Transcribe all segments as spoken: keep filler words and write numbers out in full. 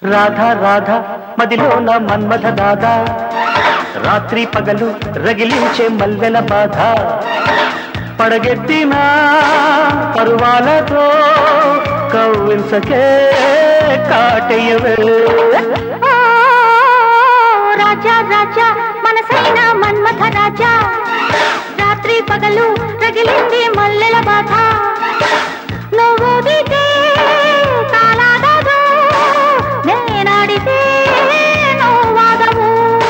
రాధా రాధా మదిలోన మన్మథ దాదా రాత్రి పగలు రగిలించే మల్లెల బాధ పడగెత్తిన పరువాలతో కవ్వించకే కాటయ్యవే రాజా రాజా మనసైన మన్మథ రాజా రాత్రి పగలు రగిలింది మల్లెల బాధ నువ్వు దిగే తాళాగదు నేనాడితే నువ్వాగవు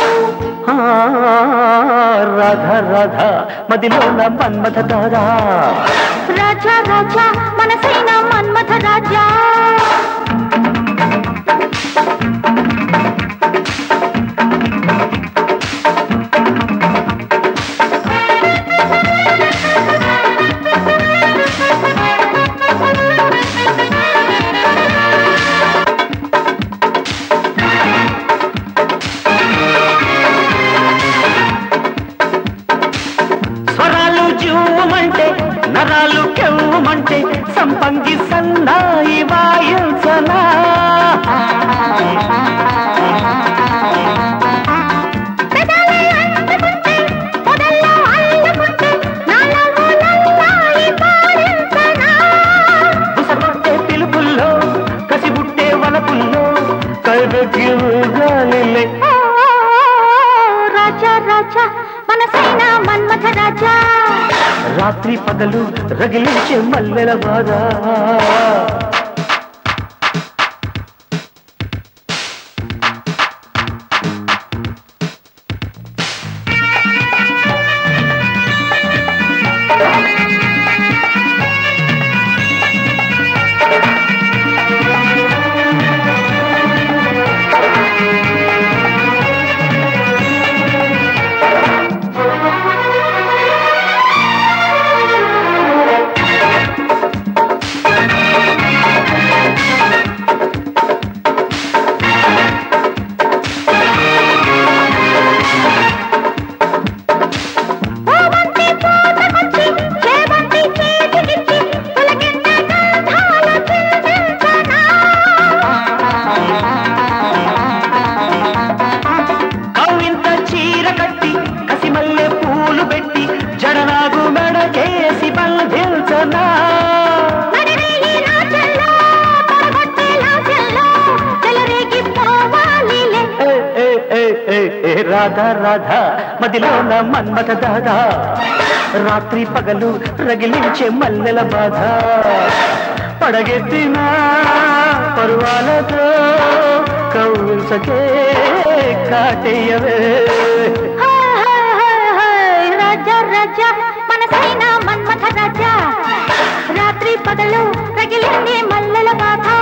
రాధా రాధా మదిలోన మన్మథ దాదా రాజా రాజా మనసైన మన్మథ రాజా నరాలు కెవ్వమంటే సంపంగి సన్నాయి వాయించనా బుసబుట్టే పిలుపుల్లో కసిబుట్టే వలపుల్లో కైబెక్కి గాలిలే రాజా రాజా మనసైన మన్మథ రాజా రాత్రి పగలు రగిలించే మల్లెల బాధ రాధా రాధా మదిలోన మన్మథ దాదా రాత్రి పగలు రగిలించే మల్లెల బాధ పడగెత్తిన పరువాలతో కవ్వించకే కాటయ్యవే రాజా రాజా మనసైన మన్మథ రాజా రాత్రి పగలు రగిలింది మల్లెల బాధ